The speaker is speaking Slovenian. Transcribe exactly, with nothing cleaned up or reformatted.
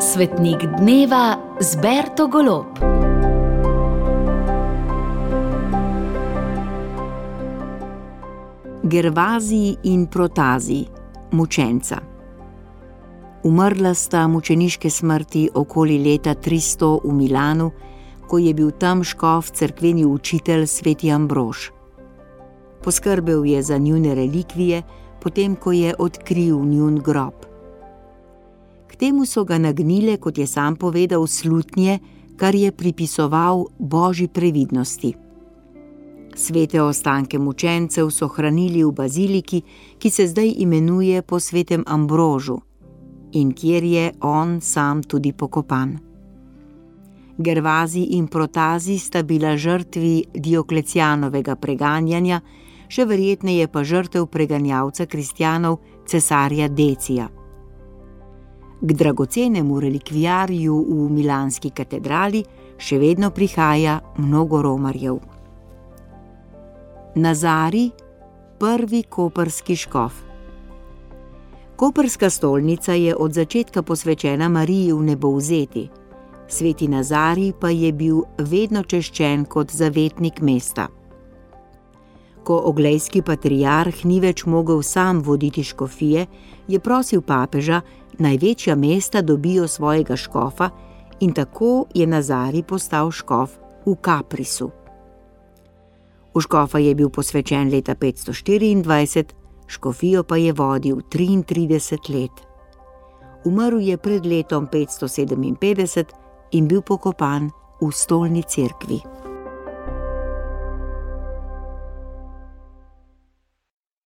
Svetnik dneva z Berto Golob. Gervazij in Protazij, mučenca. Umrla sta mučeniške smrti okoli leta tristo v Milanu, ko je bil tam škof cerkveni učitelj sveti Ambrož. Poskrbel je za njune relikvije, potem ko je odkril njun grob. K temu so ga nagnile, kot je sam povedal, slutnje, kar je pripisoval božji previdnosti. Svete ostanke mučencev so hranili v baziliki, ki se zdaj imenuje po svetem Ambrožu in kjer je on sam tudi pokopan. Gervazij in Protazij sta bila žrtvi Dioklecijanovega preganjanja, še verjetneje pa žrtev preganjalca kristjanov cesarja Decija. K dragocenemu relikvijarju v milanski katedrali še vedno prihaja mnogo romarjev. Nazarij, prvi koprski škof. Koprska stolnica je od začetka posvečena Mariji v nebovzeti, sveti Nazarij pa je bil vedno češčen kot zavetnik mesta. Ko oglejski patriarh ni več mogel sam voditi škofije, je prosil papeža, naj večja mesta dobijo svojega škofa, in tako je Nazarij postal škof v Caprisu. V škofa je bil posvečen leta petsto štiriindvajset, škofijo pa je vodil triintrideset let. Umrl je pred letom petsto sedeminpetdeset in bil pokopan v stolni cerkvi.